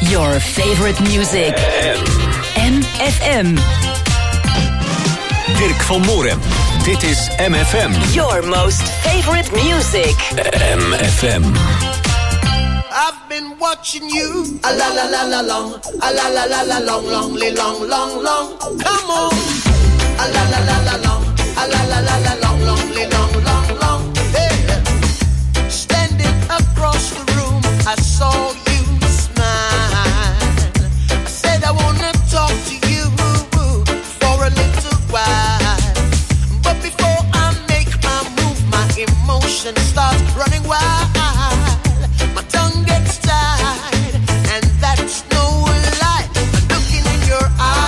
Your favorite music. MFM. Dirk van Moorem. Dit is MFM. Your most favorite music. MFM. I've been watching you. A la la la la long. A la la la la long, long, long, long, long. Come on. A la la la la long. A la la la la long, long, long, long, long. Hey. Standing across the room, I saw you smile. I said I wanna talk to you for a little while. But before I make my move, my emotion starts running wild. My tongue gets tied, and that's no lie. I'm looking in your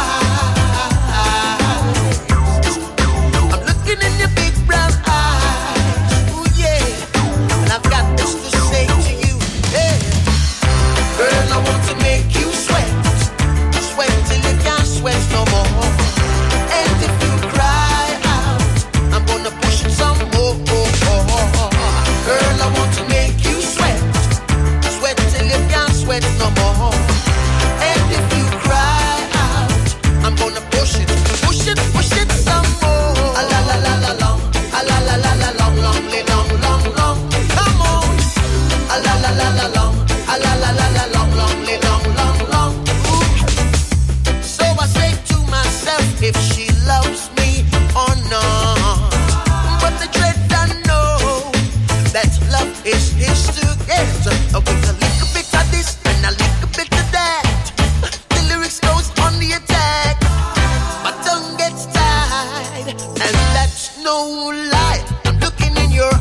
eyes. I'm looking in your big brown eyes. Ooh, yeah. And I've got this to say to you. Hey. Girl, I want to make you sweat. Sweat till you can't sweat no more. And if you cry out, I'm gonna push it some more. Girl, I want to make you sweat. Sweat till you can't sweat no more. And if you cry out, I'm gonna push it some more. A la la la la long, a la la la la long, long, long, long, long. Come on. A la la la la long, a la la la la long, long, long, long, long. Ooh. So I say to myself, if she loves me or not. But the dread I know that love is his to get. With a little bit of this and a little bit of that, the lyrics goes on the attack. My tongue gets tied, and that's no lie. I'm looking in your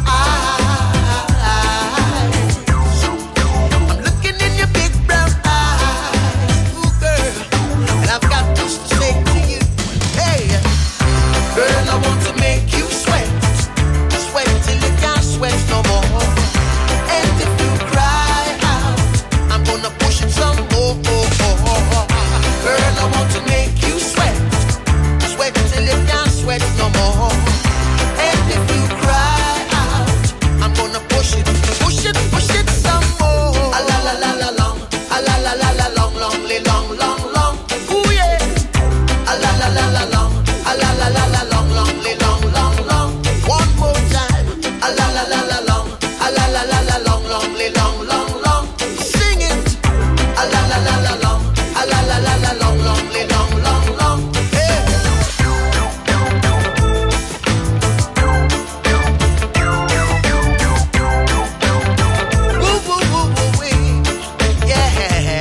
eyes. I'm looking in your big brown eyes. Ooh, girl, and I've got this to say to you. Hey, girl, I want to make you sweat. Sweat till you can't sweat no more. And if you cry out, I'm gonna push it some more. Girl, I want to make you sweat. Sweat till you can't sweat no more. And if you cry out, I'm gonna push it some more. A la la la la long, a la la la la long, long, long, long, long. Ooh yeah. A la la la la long, a la la la la long, long, long, long, long. One more time. A la la la la long, a la la la la long, long, long, long, long. Sing it. A la la la la long, a la la la la long, long, long, long, long. Hey. Woo woo woo woo wee. Yeah.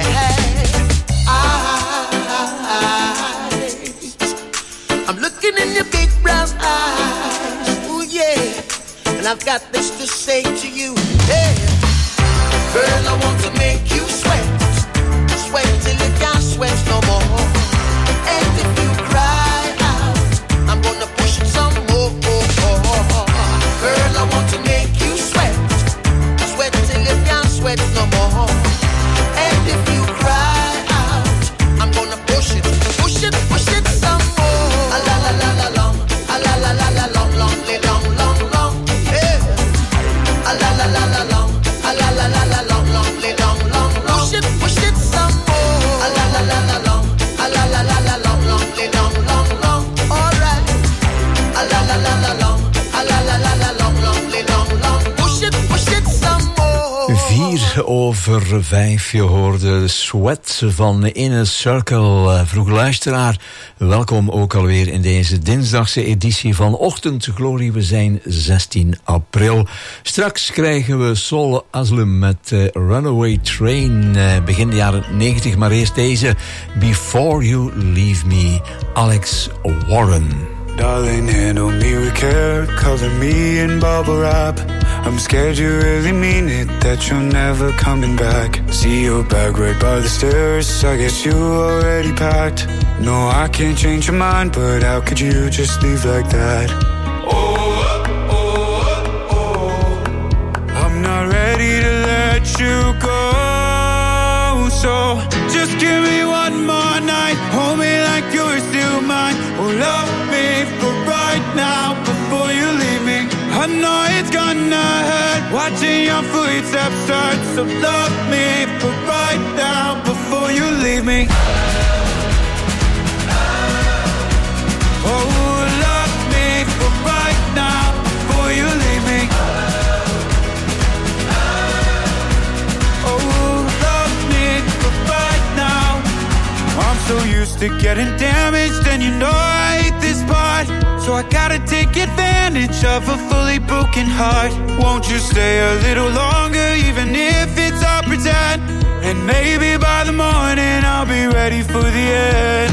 I'm looking in your big brown eyes. Ooh yeah. And I've got this to say to you. Hey. Girl, I want to make you sweat. Sweat till you can't sweat no more. And if you cry out, I'm gonna push it some more. Girl, I want to make you sweat. Sweat till you can't sweat no more. And if you cry out, I'm gonna push it some more. A la la la la long, a la la la la long, long, long, long, long. Yeah. A la la la la long, a la la la la long, long, long, long, long. Push it some more. A la la la la long, a la la la la long, long, long, long, long. All right. A la la la la long, a la la la la long, long, long, long. Push it some more. 4:05, je hoorde Sweat van Inner Circle. Vroeg luisteraar, welkom ook alweer in deze dinsdagse editie van Ochtendglorie. We zijn 16 april. Straks krijgen we Soul Asylum met Runaway Train, begin de jaren 90. Maar eerst deze, Before You Leave Me, Alex Warren. Darling, handle me with care, cover me in bubble wrap. I'm scared you really mean it, that you're never coming back. See your bag right by the stairs, I guess you already packed. No, I can't change your mind, but how could you just leave like that? I'm not ready to let you go, so just give me one more night. Hold me like you're still mine. Oh, love me for right now before you leave me. I know it's gonna hurt watching your footsteps start. So love me for right now before you leave me. Oh, love me for right now before you leave me. Oh, love me for right now. I'm so used to getting damaged, and you know I hate this part. So I gotta take advantage of a fully broken heart. Won't you stay a little longer, even if it's all pretend? And maybe by the morning I'll be ready for the end.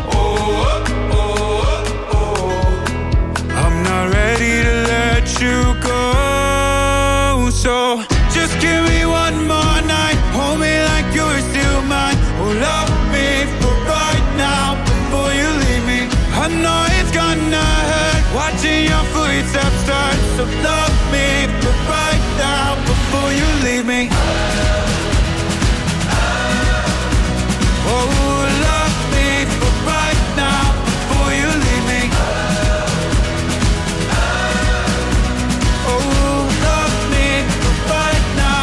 I'm not ready to let you go. So just give me one more night, hold me like you're still mine. Oh, love me for right now before you leave me. I know it's gonna hurt watching your footsteps start. So love me for right now before you leave me. Oh, love me for right now before you leave me. Oh, love me for right now.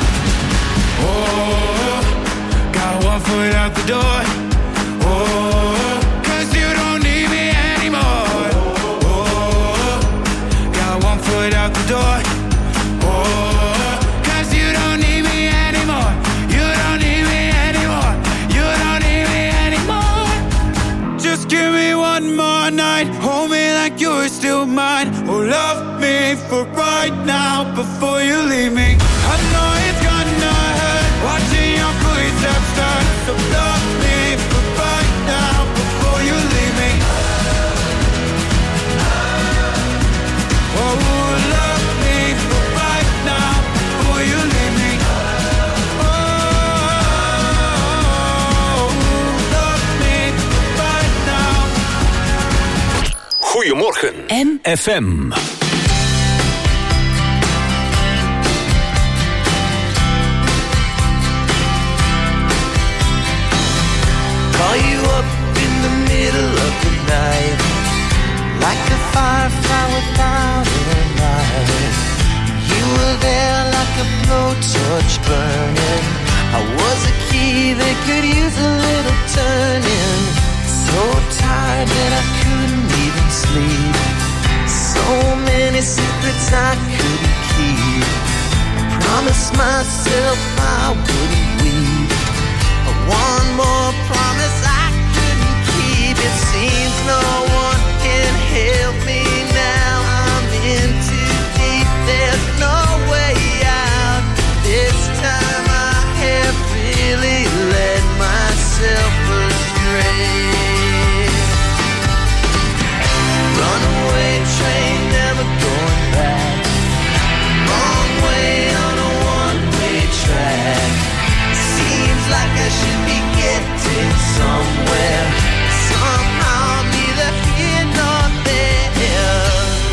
Oh, got one foot out the door. Oh, 'cause you don't need me anymore. Oh, got one foot out the door. Oh, 'cause you don't need me anymore. You don't need me anymore. You don't need me anymore. Just give me one more night, hold me like you're still mine. Oh, love me for right now before you leave me. I know it's gonna hurt watching your footsteps start. So love me for right now before you leave me. Oh, love me for right now before you leave me. Oh, love me for right now. Goedemorgen FM. Call you up in the middle of the night, like a firefly without a light. You were there like a blowtorch burning. I was a key that could use a little turning. So tired that I couldn't even sleep. So many secrets I couldn't keep. I promised myself I wouldn't weep. One more promise I couldn't keep. It seems no one can help me now. I'm in too deep, there's no way out. This time I have really led myself astray. Runaway train, never going back. Wrong way on a one-way track. Seems like I should be getting somewhere. Somehow I'm neither here nor there.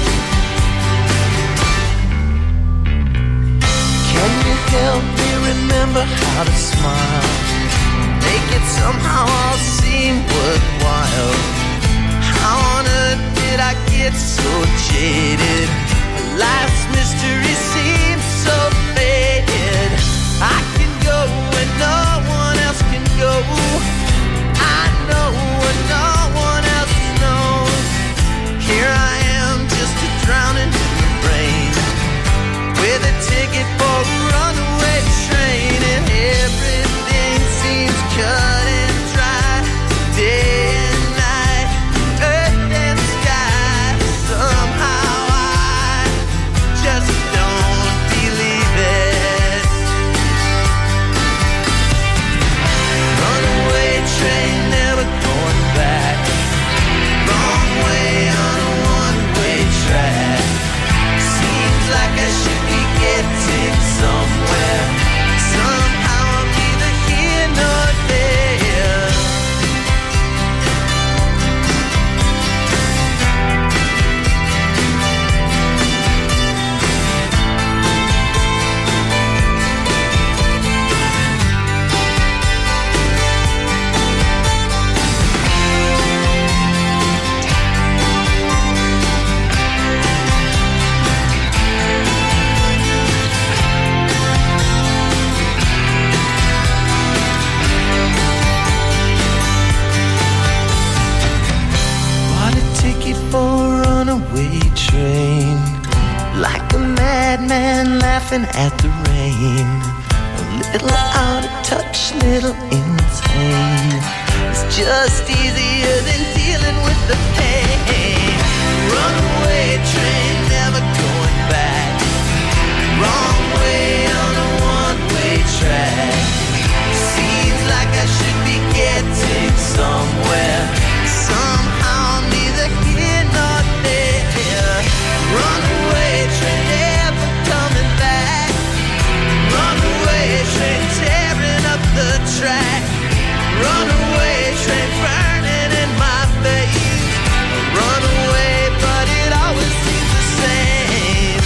Can you help me remember how to smile? Make it somehow all seem worthwhile. How on earth did I get so jaded? Life's mystery seems so faded. I can go when no one else can go. I know when no one else knows. Here I am, just a drowning in the rain, with a ticket for a runaway train, and everything seems cut and dry. Day and night, earth and sky. Somehow I just don't runaway train, like a madman laughing at the rain. A little out of touch, little insane. It's just easier than dealing with the pain. Runaway train, never going back. Wrong way on a one-way track. Seems like I should be getting somewhere. Somehow I'm neither here nor there. Runaway train, never coming back. Runaway train, tearing up the track. Runaway train, burning in my face. Runaway, but it always seems the same.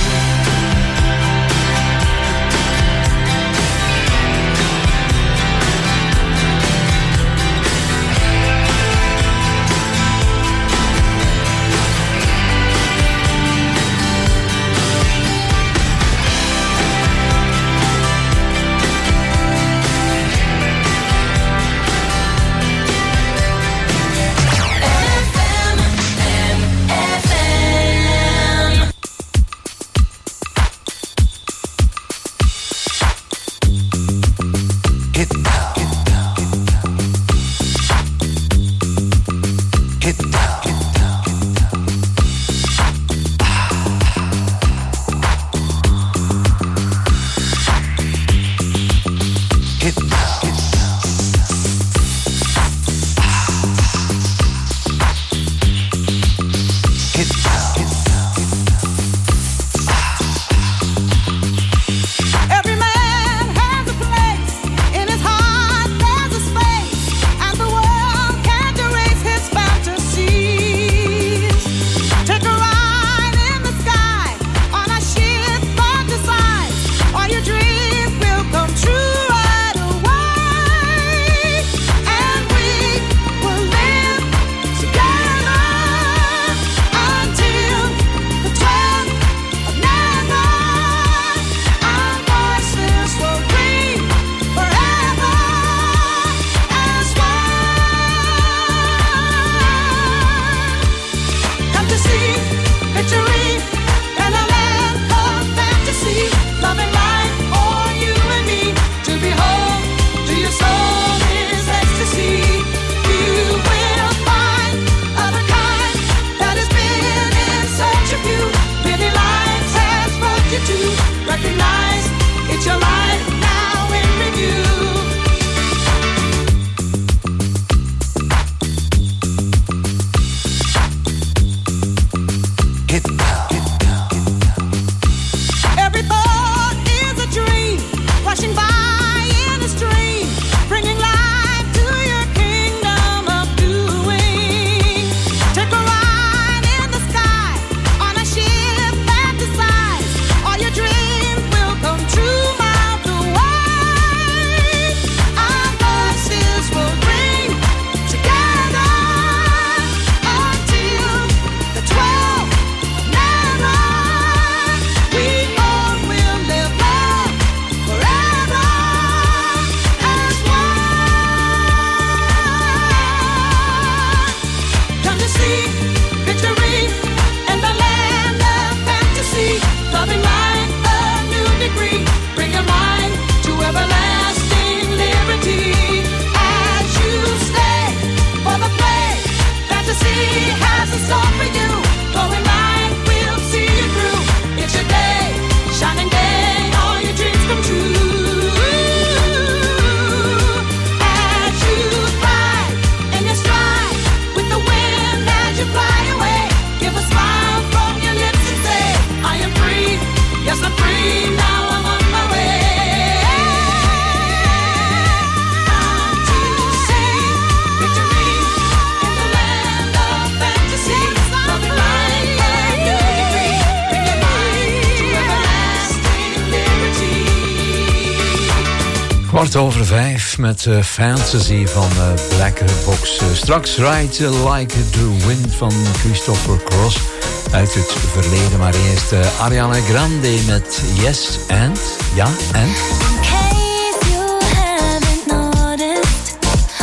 Kwart over 5 met Fantasy van Black Box. Straks Ride Like the Wind van Christopher Cross uit het verleden. Maar eerst Ariana Grande met Yes and. Ja, and?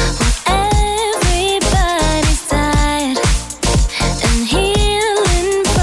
Everybody's died and healing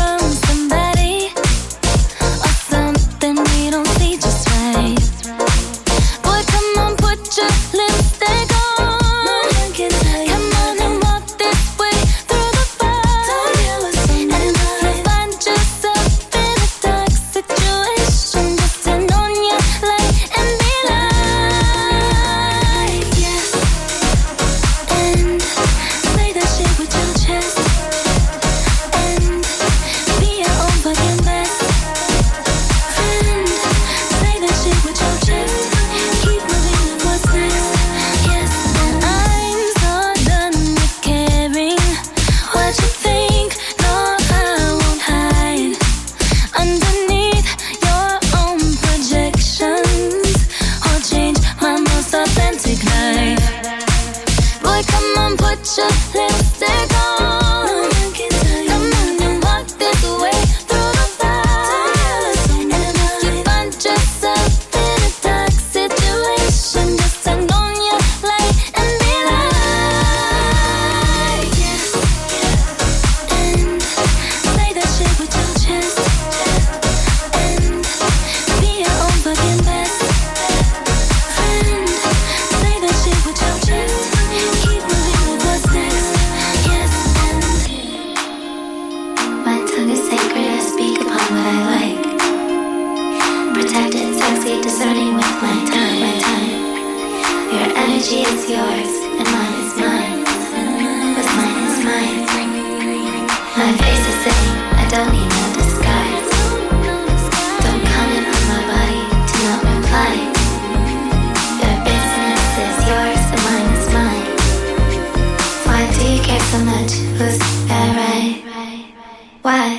protected, sexy, discerning with my time. Your energy is yours, and mine is mine. What's mine is mine. My face is saying, I don't need no disguise. Don't comment on my body, do not reply. Your business is yours, and mine is mine. Why do you care so much? Who's that right? Why?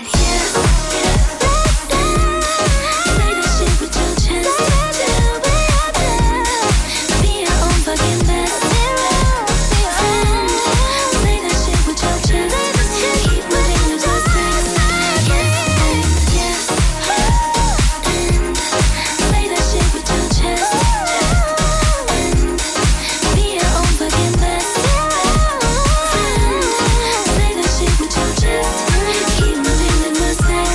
Keep moving with my step.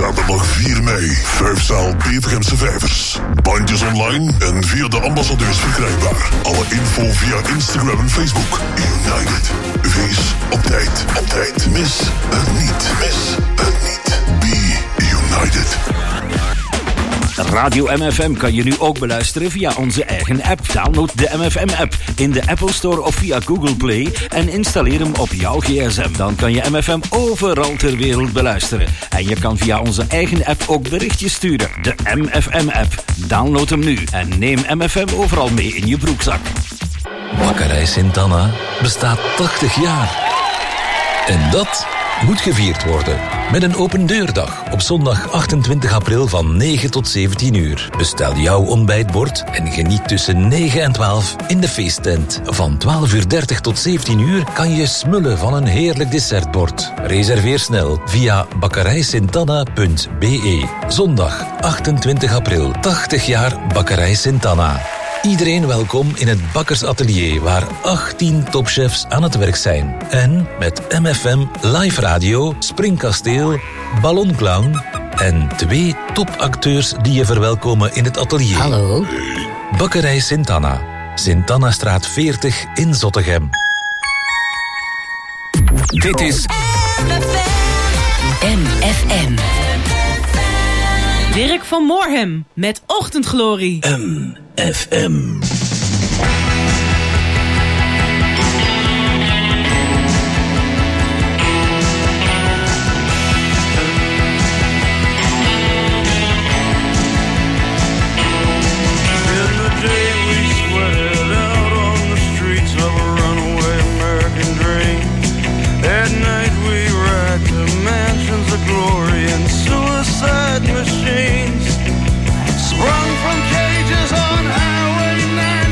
Zaterdag 4 mei, 5-zaal Petergemse Vijvers. Bandjes online en via de ambassadeurs verkrijgbaar. Alle info via Instagram en Facebook. United. Wees op tijd. Op tijd. Mis het niet. Mis het niet. Be United. Radio MFM kan je nu ook beluisteren via onze eigen app. Download de MFM-app in de Apple Store of via Google Play en installeer hem op jouw gsm. Dan kan je MFM overal ter wereld beluisteren. En je kan via onze eigen app ook berichtjes sturen. De MFM-app. Download hem nu en neem MFM overal mee in je broekzak. Bakkerij Sint-Anna bestaat 80 jaar. En dat moet gevierd worden met een open deurdag op zondag 28 april van 9 tot 17 uur. Bestel jouw ontbijtbord en geniet tussen 9 en 12 in de feesttent. Van 12:30 tot 17 uur kan je smullen van een heerlijk dessertbord. Reserveer snel via bakkerijsintana.be. Zondag 28 april, 80 jaar Bakkerij Sint-Anna. Iedereen welkom in het bakkersatelier waar 18 topchefs aan het werk zijn. En met MFM Live Radio, Springkasteel, Ballonclown en 2 topacteurs die je verwelkomen in het atelier. Hallo. Bakkerij Sint-Anna. Sint-Anna-straat 40 in Zottegem. Dit is MFM. Dirk van Moorhem met Ochtendglorie. MFM. Machines sprung from cages on Highway 9.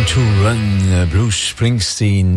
to Run, Bruce Springsteen,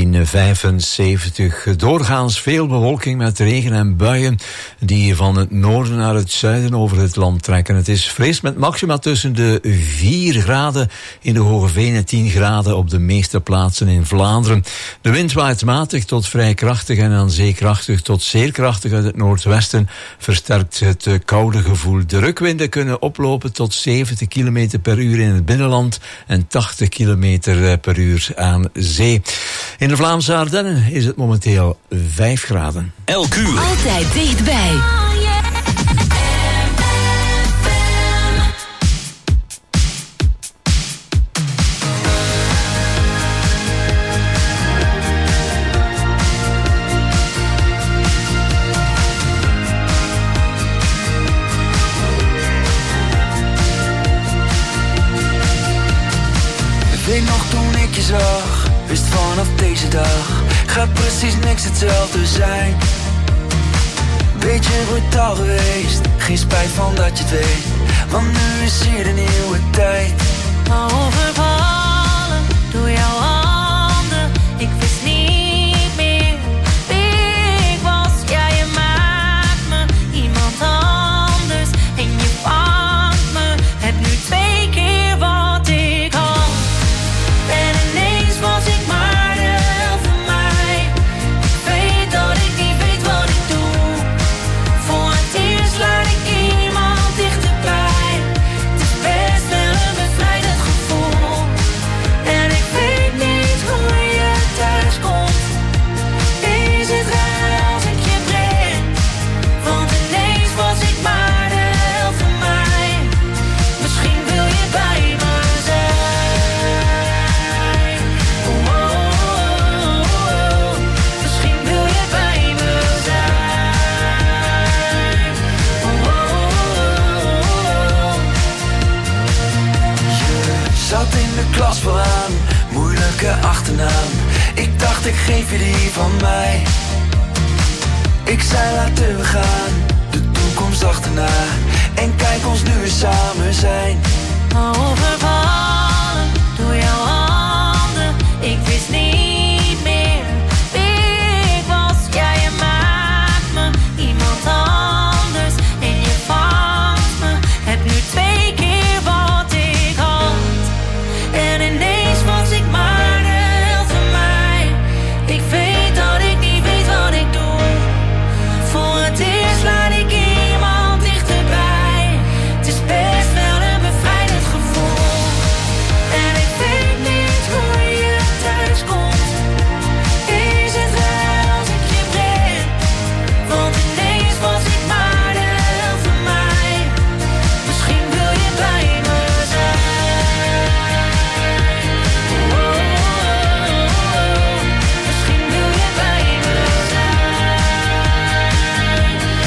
1975. Doorgaans veel bewolking met regen en buien die van het noorden naar het zuiden over het land trekken. Het is fris met maxima tussen de 4 graden in de Hogeveen en 10 graden op de meeste plaatsen in Vlaanderen. De wind waait matig tot vrij krachtig en aan zee krachtig tot zeer krachtig uit het noordwesten, versterkt het koude gevoel. De rukwinden kunnen oplopen tot 70 km per uur in het binnenland en 80 km per uur aan zee. In de Vlaamse Ardennen is het momenteel 5 graden. Elk uur. Altijd dichtbij. Weet nog toen ik je zag, wist vanaf deze dag gaat precies niks hetzelfde zijn. Beetje brutaal geweest, geen spijt van dat je het weet, want nu is hier de nieuwe tijd. Overvallen door jouw handen, ik wist niet meer wie ik was. Ja, je maakt me iemand anders en je vangt me. Heb nu 2 keer wat ik had. En ineens was ik maar de helft van mij. Ik weet dat ik niet weet wat ik doe. Voor het eerst laat ik iemand dichterbij. Het is best wel een bevrijdend gevoel. En ik weet niet hoe je thuis komt. Is het raar als ik je breng? Want ineens was ik maar de helft van mij. Misschien wil je bij me zijn. Misschien wil je bij me zijn. Je zat in de klas vooraan, moeilijke achternaam. Ik dacht ik geef je die van mij. Ik zei laten we gaan, de toekomst achterna. En kijk ons nu eens samen zijn. Overvallen door jouw handen, ik wist niet meer wie ik was. Ja, je maakt me iemand anders en je vangt me. Heb nu 2 keer wat ik had. En ineens was ik maar de helft van mij. Ik weet dat ik niet weet wat ik doe. Voor het eerst laat ik iemand dichterbij. Het is best wel een bevrijdend gevoel. En ik weet niet hoe je thuis komt. Is het raar als ik je breng? Want ineens was ik maar de helft van mij. Misschien wil je bij me zijn. Misschien wil je bij me zijn.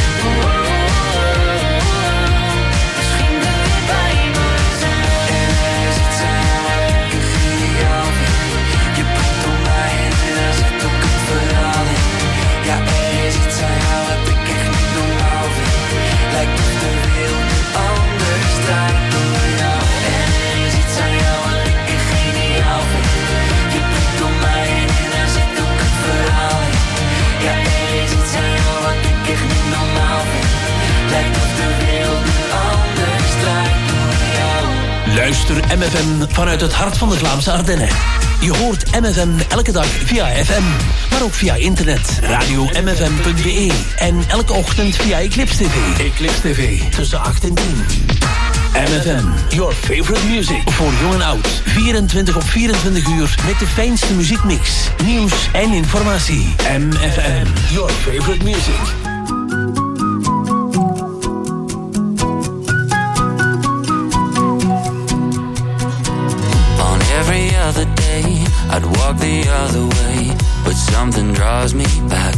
Misschien wil je bij me zijn. En er is iets aan jou wat ik geniaal vind. Je brengt op mij en daar zit ook een verhaal in. Ja, er is iets aan jou wat ik echt niet normaal vind. Lijkt of de wereld nu anders draait door jou. En er is iets aan jou wat ik echt geniaal vind. Je brengt op mij en daar zit ook een verhaal in. Ja, er is iets aan jou wat ik echt niet normaal vind. Lijkt of de wereld nu anders draait door jou. Luister MFM vanuit het hart van de Vlaamse Ardennen. Je hoort MFM elke dag via FM, maar ook via internet. Radio-mfm.be en elke ochtend via Eclipse TV. Eclipse TV, tussen 8 en 10. MFM, your favorite music. Voor jong en oud. 24 op 24 uur met de fijnste muziekmix. Nieuws en informatie. MFM, your favorite music. On every other day, I'd walk the other way, but something draws me back.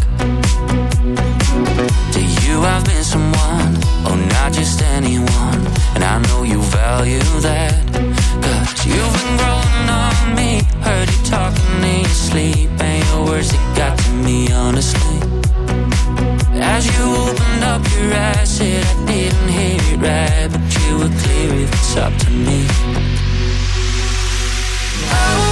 To you I've been someone, oh not just anyone, and I know you value that. Cause you've been growing on me, heard you talking in your sleep, and your words that got to me honestly. As you opened up your eyes, said I didn't hear it right, but you were clear if it's up to me. Oh,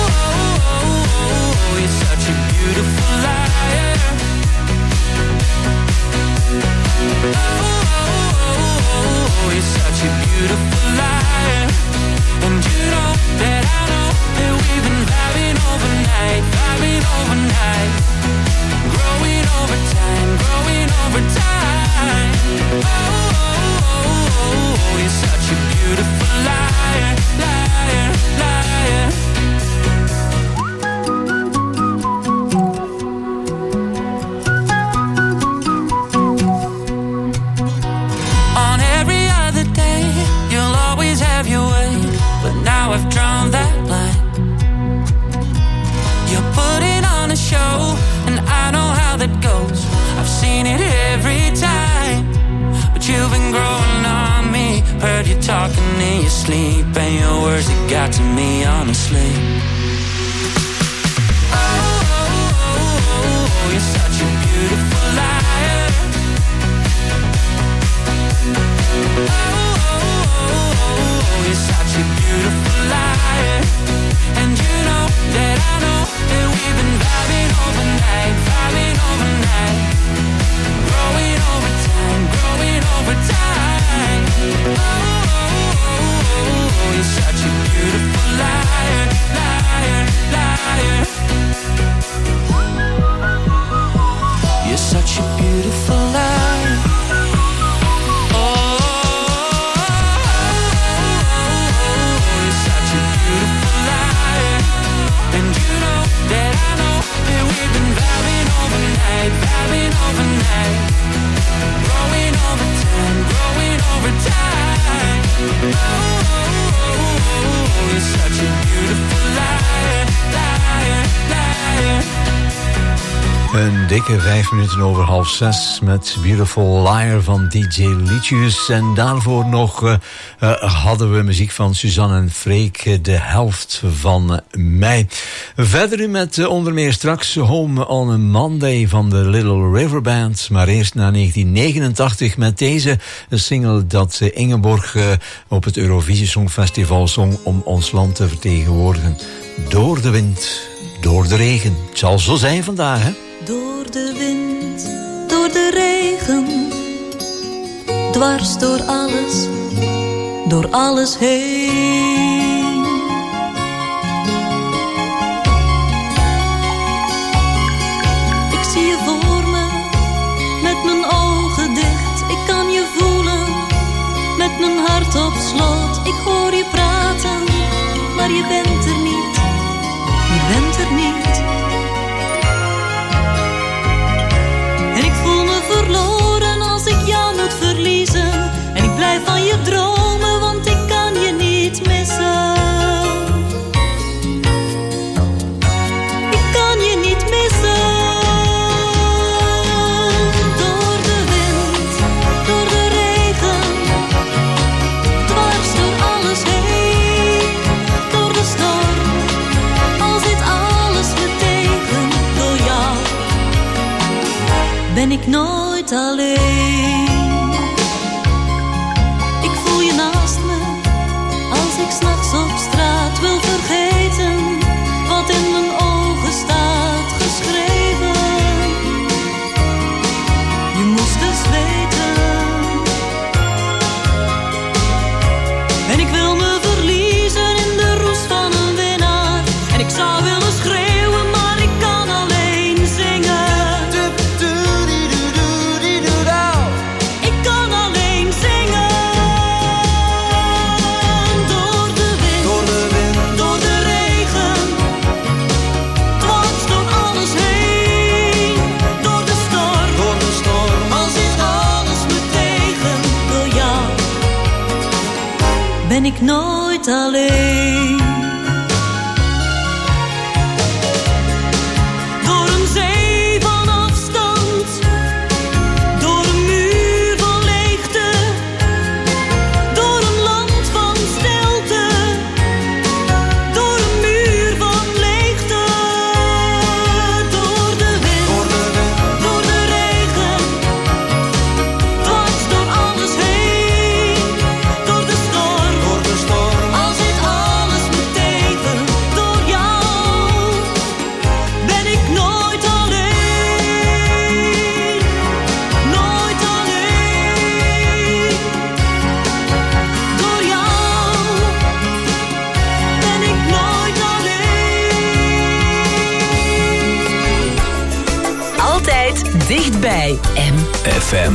I've drawn that line. You're putting on a show, and I know how that goes. I've seen it every time, but you've been growing on me. Heard you talking in your sleep, and your words that got to me, honestly. Oh, you're such a beautiful liar. Oh, you're such a beautiful liar. And you know that I know that we've been vibing overnight, vibing overnight. Growing over time, growing over time. Oh, you're such a beautiful liar, liar, liar. You're such a beautiful liar. Vibing overnight, growing over time, growing over time. Oh, you're such a beautiful liar, liar, liar. Een dikke 5 minuten over 5:30 met Beautiful Liar van DJ Licious. En daarvoor nog hadden we muziek van Suzanne en Freek, de helft van mei. Verder met onder meer straks Home on a Monday van de Little River Band. Maar eerst naar 1989 met deze single dat Ingeborg op het Eurovisie Songfestival zong om ons land te vertegenwoordigen. Door de wind, door de regen. Het zal zo zijn vandaag, hè? Door de wind, door de regen, dwars door alles heen. Ik zie je voor me, met mijn ogen dicht. Ik kan je voelen, met mijn hart op slot. Ik hoor je praten, maar je bent er niet. Je bent er niet. En ik voel me verloren als ik jou moet verliezen. En ik blijf van je dromen, want ik kan je niet missen. Ik kan je niet missen. Door de wind, door de regen, dwars door alles heen. Door de storm, al zit alles me tegen. Door jou ben ik nooit alleen. Ik voel je naast me, als ik 's nachts op straat wil vergeten wat in mijn ogen staat geschreven. Je moest dus weten. En ik wil me verliezen in de roes van een winnaar. En ik zou willen schreeuwen, maar ik kan alleen zingen. Ik kan alleen zingen. Door de wind, door de regen, dwars door alles heen. Door de storm, al zit alles me tegen. Door jou ben ik nooit alleen. Door een zee van afstand, door een muur van leegte, door een land van stilte, door een muur van leegte. Door de wind, door de regen, dwars door alles heen. Door de storm, al zit alles me tegen. Door jou ben ik nooit alleen. Nooit alleen. Door jou ben ik nooit alleen. Altijd dichtbij. FM.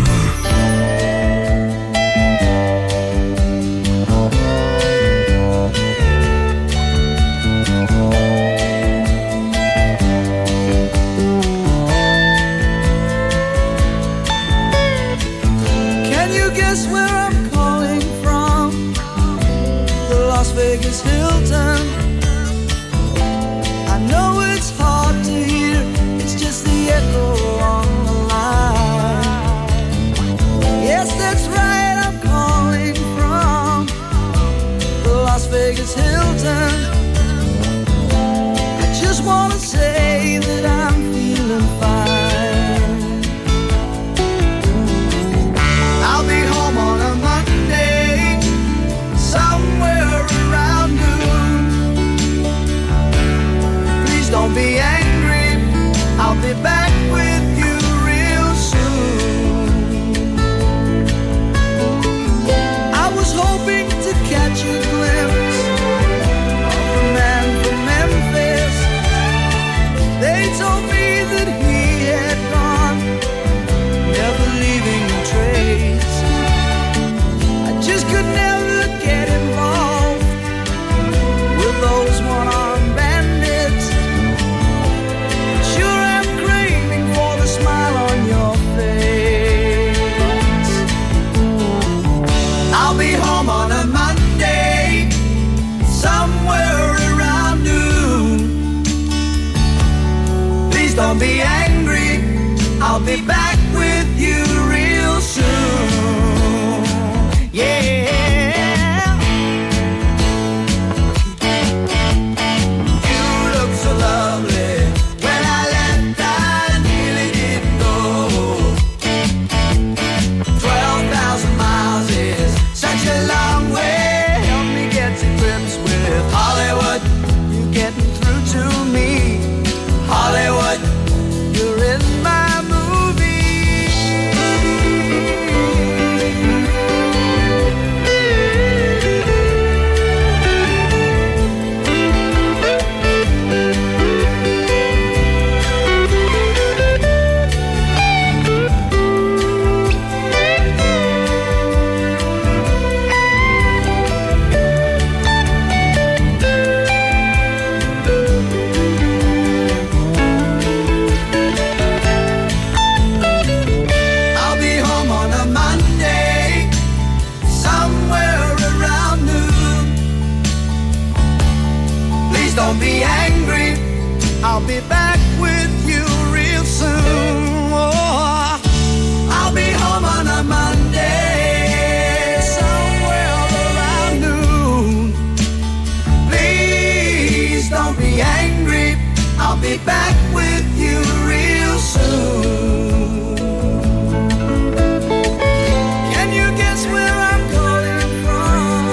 Can you guess where I'm calling from? The Las Vegas Hilton. wanna say that I'm feeling fine. I'll be home on a Monday, somewhere around noon. Please don't be angry, I'll be back with you real soon. I was hoping to catch a glimpse of the man from Memphis. They told me that he had gone, never leaving a trace. I just could never get involved with those one-armed bandits. Sure am craving for the smile on your face. I'll be home on a Monday, somewhere around noon. Please don't be angry, I'll be back with you real soon. Yeah. You look so lovely. When I left, I nearly didn't go. 12,000 miles is such a long way. Help me get to grips with Hollywood. You're getting through to me. Hollywood, you're in my movie. I'll be home on a Monday, somewhere around noon. Please don't be angry, I'll be back with you real soon. Oh, I'll be home on a Monday, somewhere around noon. Please don't be angry, I'll be back with you real soon. Can you guess where I'm calling from?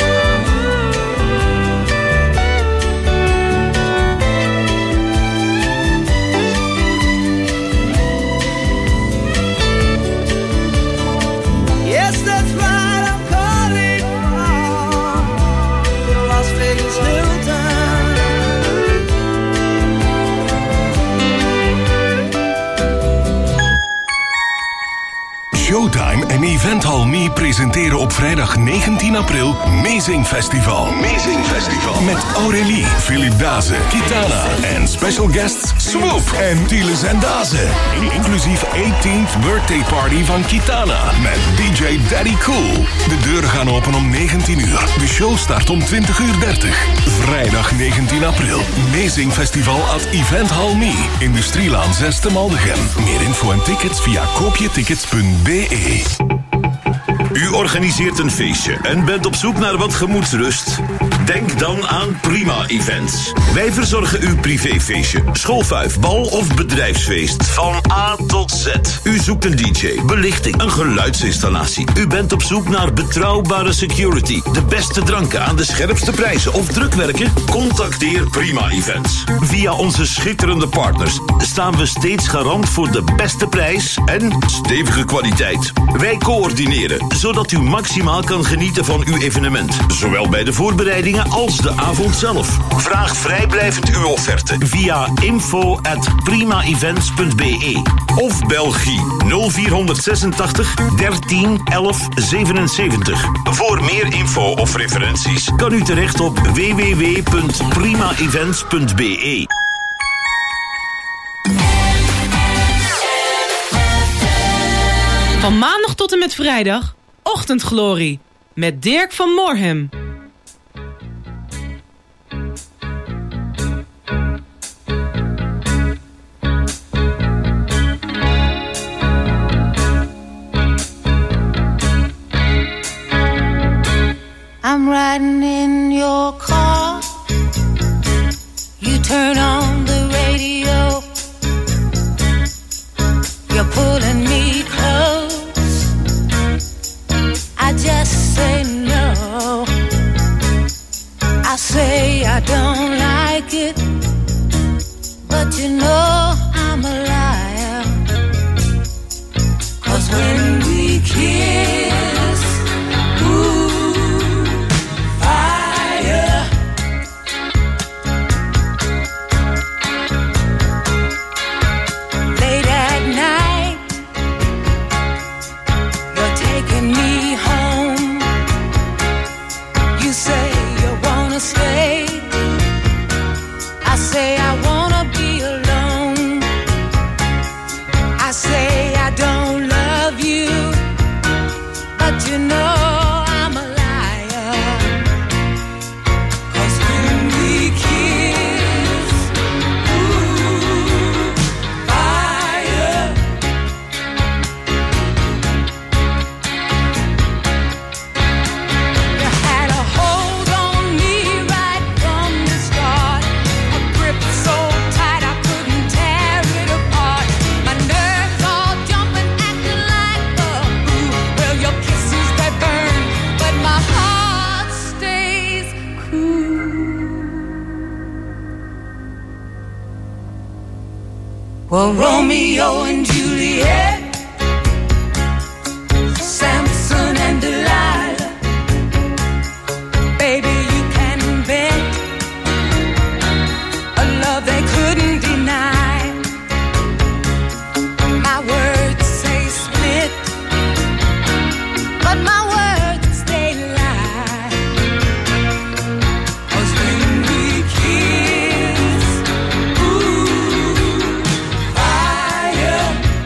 Yes, that's right, I'm calling from the Las Vegas Hilton. Showtime en Eventhal Me presenteren op vrijdag 19 april Amazing Festival. Amazing Festival. Met Aurélie, Philip Daze, Kitana en special guests Swoop en Tieles en Daze. Inclusief 18th birthday party van Kitana met DJ Daddy Cool. De deuren gaan open om 19 uur. De show start om 20:30. Vrijdag 19 april. Amazing Festival at Eventhal Me. Industrielaan 6 te Maldegem. Meer info en tickets via koopjetickets.be. U organiseert een feestje en bent op zoek naar wat gemoedsrust? Denk dan aan Prima Events. Wij verzorgen uw privéfeestje, schoolfuif, bal of bedrijfsfeest. Van A tot Z. U zoekt een DJ, belichting, een geluidsinstallatie. U bent op zoek naar betrouwbare security, de beste dranken aan de scherpste prijzen of drukwerken? Contacteer Prima Events. Via onze schitterende partners staan we steeds garant voor de beste prijs en stevige kwaliteit. Wij coördineren, zodat u maximaal kan genieten van uw evenement. Zowel bij de voorbereidingen als de avond zelf. Vraag vrijblijvend uw offerte via info@primaevents.be of Belgie 0486 13 11 77. Voor meer info of referenties kan u terecht op www.primaevents.be. Van maandag tot en met vrijdag, Ochtendglorie. Met Dirk van Moorhem. I'm riding in your car. You turn on the radio. I don't like it, but you know I'm a liar. 'Cause when we kiss, ooh, fire. Late at night, you're taking me home. You say you wanna stay, I say I wanna be alone. I say I don't love you, but you know I'm a liar. 'Cause when we kiss, ooh, fire. You had a hold on me right from the start, a grip so tight I couldn't tear it apart. My nerves all jumping, acting like a fool. Well, your kisses they burn, but my heart stays cool. Well, Romeo and Juliet, Samson and Delilah, baby, you can bet a love they couldn't deny. My words say split, but my words they lie. 'Cause when we kiss, ooh, fire.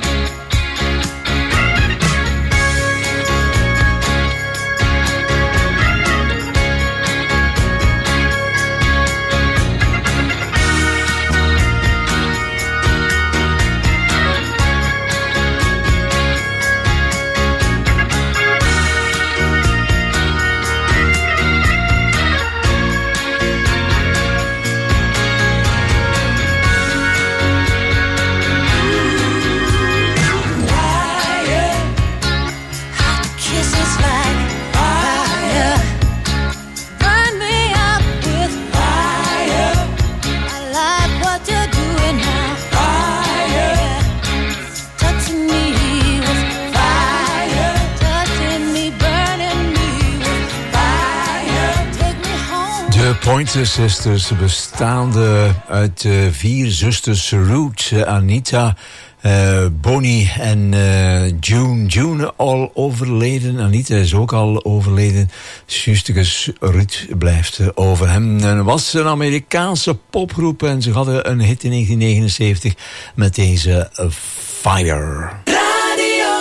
Fire. Hot kisses like fire. Burn me up with fire. I like what you're doing now. Fire. Touching me with fire. Touching me, burning me with fire. Take me home. De Pointer Sisters, bestaande uit 4 zusters: Ruth, Anita, Bonnie en June. June al overleden, Anita is ook al overleden. Justicus Ruth blijft over hem. Het was een Amerikaanse popgroep en ze hadden een hit in 1979 met deze Fire. Radio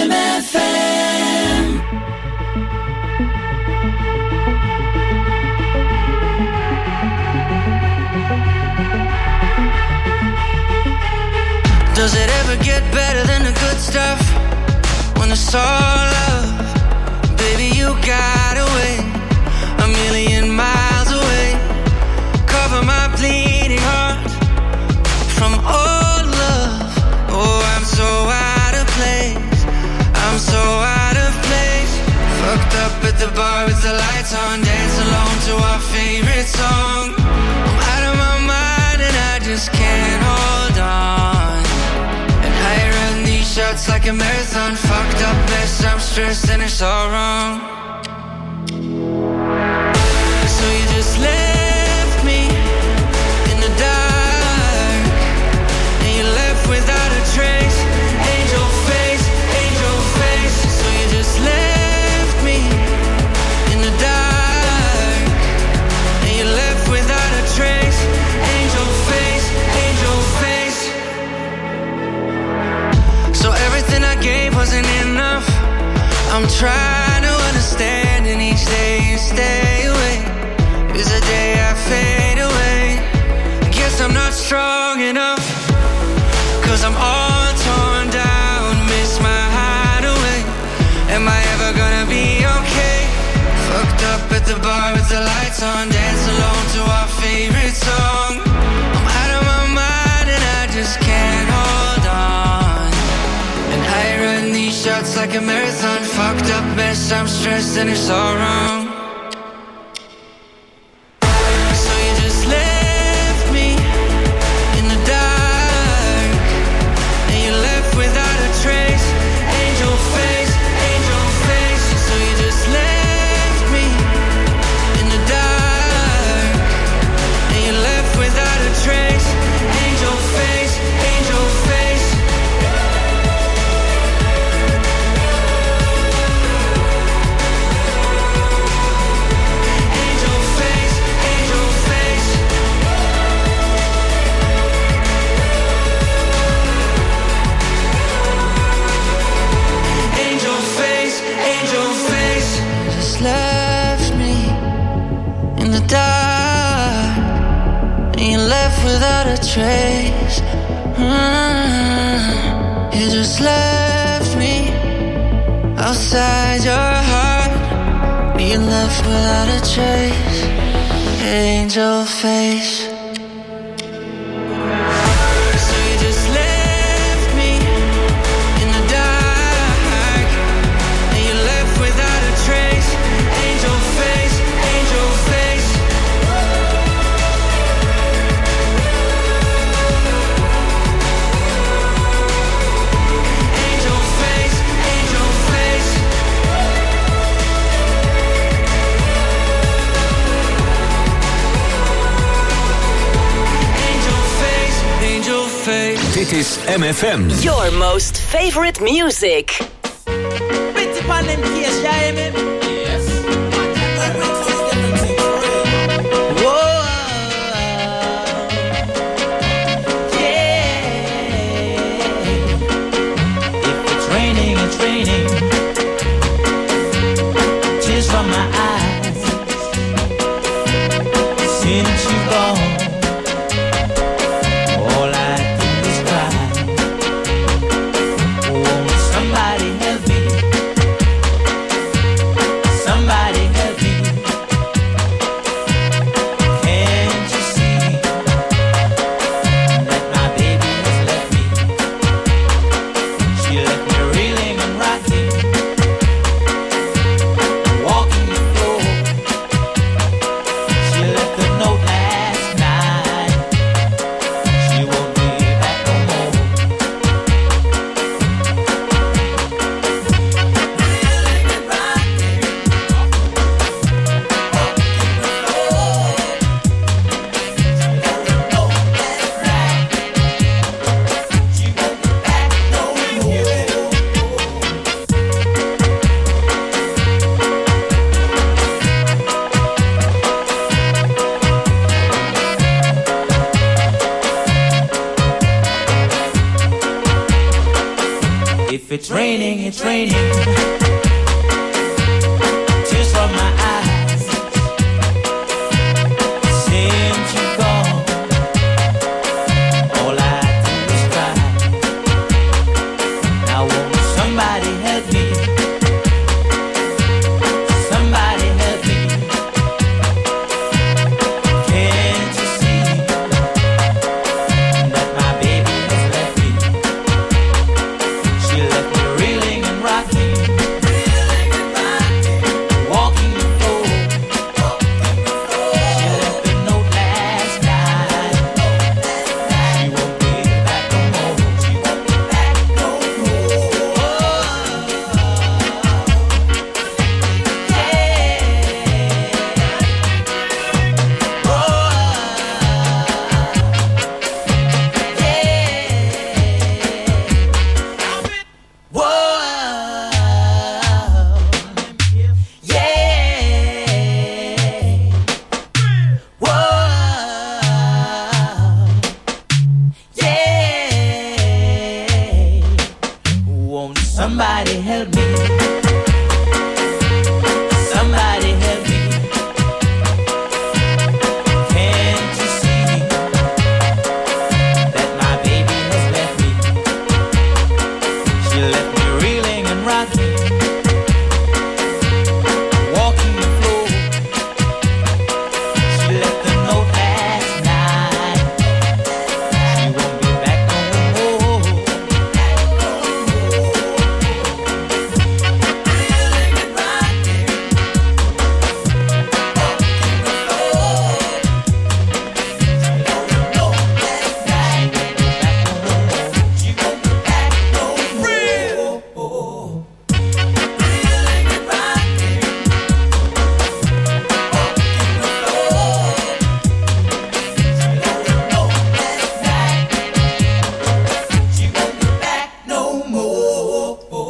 MFM. Does it ever get better than the good stuff? When it's all love, baby, you got away a million miles away. Cover my bleeding heart from all love. Oh, I'm so out of place. I'm so out of place. Fucked up at the bar with the lights on, dance alone to our favorite song. I'm out of my mind and I just can't hold on. And I run these shots like a marathon. Fucked up mess, I'm stressed and it's all wrong. So you just left me in the dark, and you left without a trace. Angel face, angel face. So you just left me in the dark, and you left without a trace. Angel face, angel face. So everything I gave wasn't enough. I'm trying to understand, and each day you stay away is a day I fade away. Guess I'm not strong enough, 'cause I'm all torn down, miss my hideaway. Am I ever gonna be okay? Fucked up at the bar with the lights on, dance alone to our favorite song. I'm out of my mind and I just can't hold on. And I run these shots like a marathon. Fucked up mess, I'm stressed and it's all wrong. So you just left without a trace. You just left me outside your heart. You left without a trace. Angel face. So you just left me in the dark, and you left without a trace. Angel face, angel face. Angel face, angel face. Angel face, angel face. Dit is MFM. Your most favorite music. Pretty pan them case, yeah, I mean? Yes. Whoa. Yeah. If it's raining, it's raining. Tears from my eyes. Since you've gone, all I do is cry. Won't somebody help me? Somebody help me. Can't you see that my baby has left me? She left me reeling and rocking, walking the floor. She left a note last night. She won't be back no more. If it's raining, it's raining. Tears from my eyes. Since you've gone, all I do is cry. Now won't somebody help me? Somebody help me. Can't you see that my baby has left me? She left me reeling and rocking,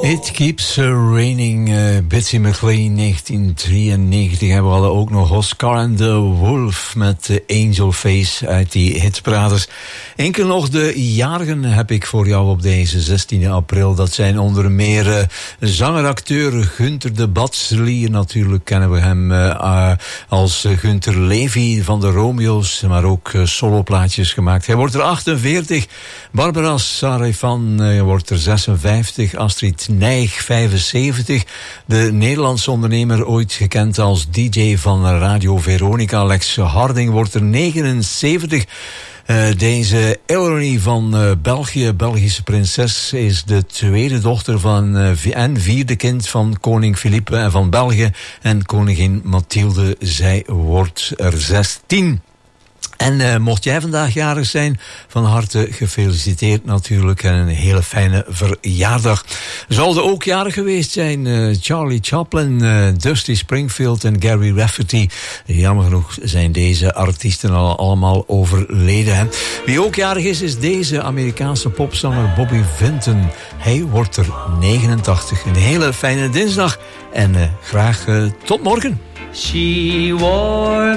It Keeps Raining, Betsy McLean, 1993 hebben we al ook nog Oscar and the Wolf met Angel Face uit die hitparades. Enkel nog de jarigen heb ik voor jou op deze 16 april. Dat zijn onder meer zanger-acteur Gunther de Batslier. Natuurlijk kennen we hem als Gunther Levy van de Romeo's, maar ook soloplaatjes gemaakt. Hij wordt er 48, Barbara Sarafan wordt er 56, Astrid Nijg 75, de Nederlandse ondernemer ooit gekend als DJ van Radio Veronica, Lex Harding wordt er 79. Deze Ellery van België, Belgische prinses, is de tweede dochter van en vierde kind van koning Philippe van België en koningin Mathilde. Zij wordt er 16. En mocht jij vandaag jarig zijn, van harte gefeliciteerd natuurlijk en een hele fijne verjaardag. Zouden ook jarig geweest zijn Charlie Chaplin, Dusty Springfield en Gary Rafferty. Jammer genoeg zijn deze artiesten al allemaal overleden. Hè? Wie ook jarig is deze Amerikaanse popzanger Bobby Vinton. Hij wordt er 89. Een hele fijne dinsdag en graag tot morgen. She wore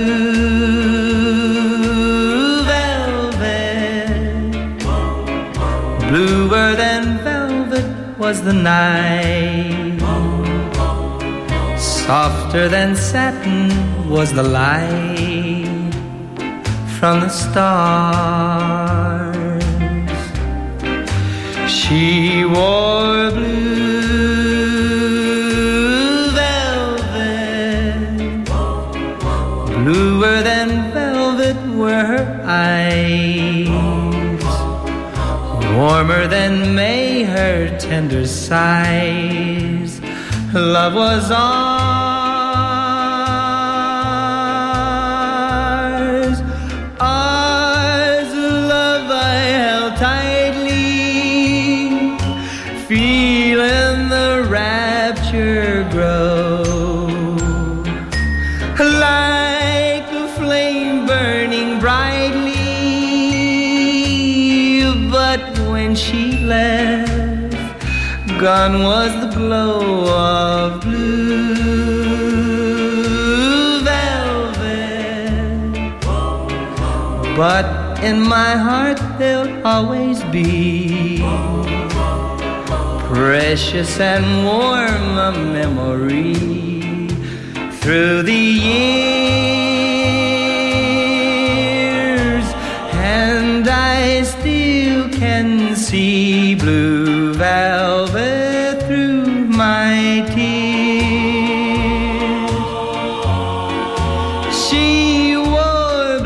blue velvet, bluer than velvet was the night, softer than satin was the light from the stars. She wore blue bluer than velvet were her eyes, warmer than May her tender sighs. Love was ours, ours, love I held tightly, feeling the rapture grow. Like a flame burning brightly, but when she left, gone was the glow of blue velvet. But in my heart there'll always be precious and warm a memory. Through the years, and I still can see blue velvet through my tears. She wore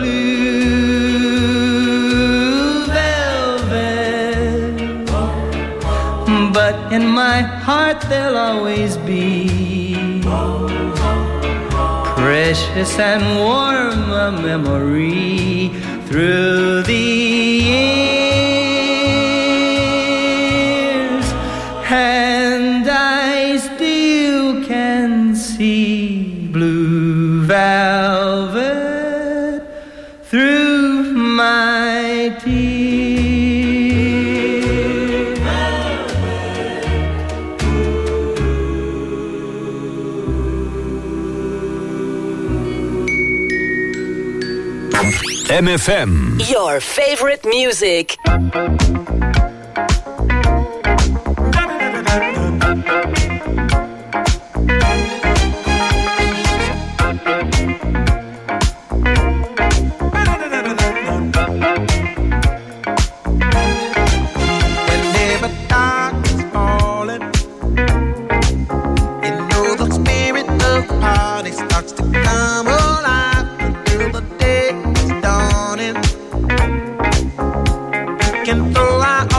blue velvet, but in my heart there'll always be precious and warm a memory through the years, and I still can see blue velvet through my tears. MFM. Your favorite music. Whenever darkness falling, you know the spirit of the party starts to come alive until the day is dawning. We can throw our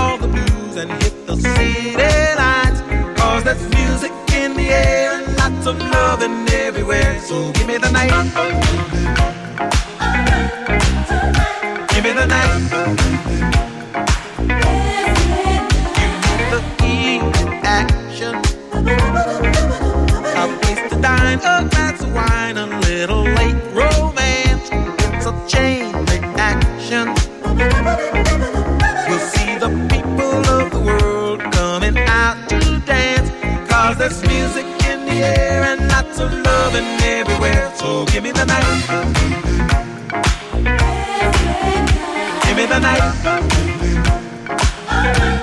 Oh, give me the night. Give me the night.